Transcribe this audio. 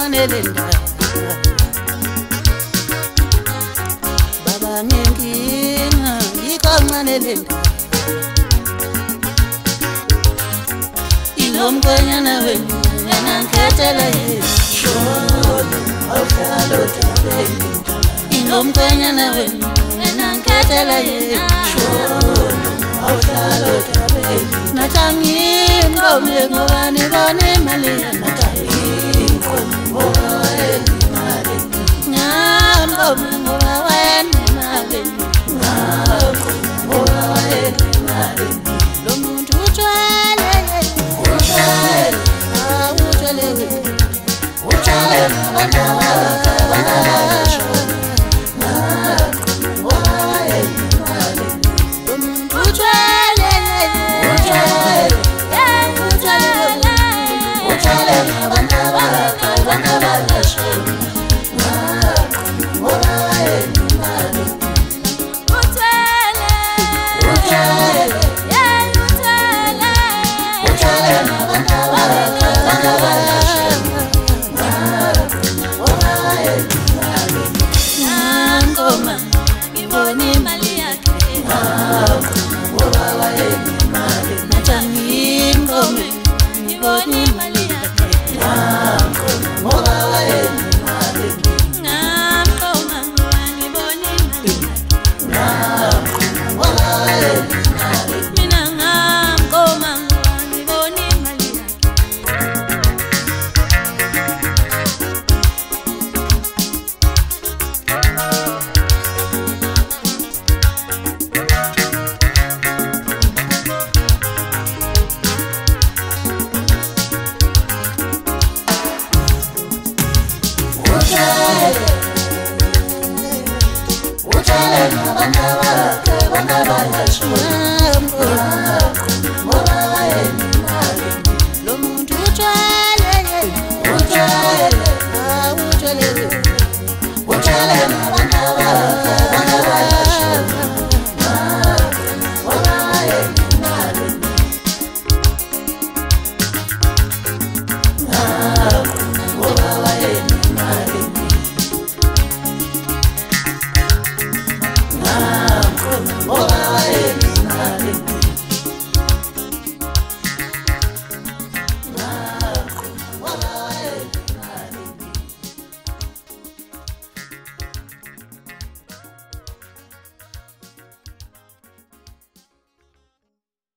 manelenda baba nginga ikanganelenda ilomkwenya nawe nanketela shono awhlalo tabeni ilomkwenya nawe nanketela shono awhlalo tabeni natangimba ngobane bane mali natangimba ngobane mali ngamba ngobane mali ngobane mali lo muntu utshwele Utshele nabantwana bakhe bangabashwa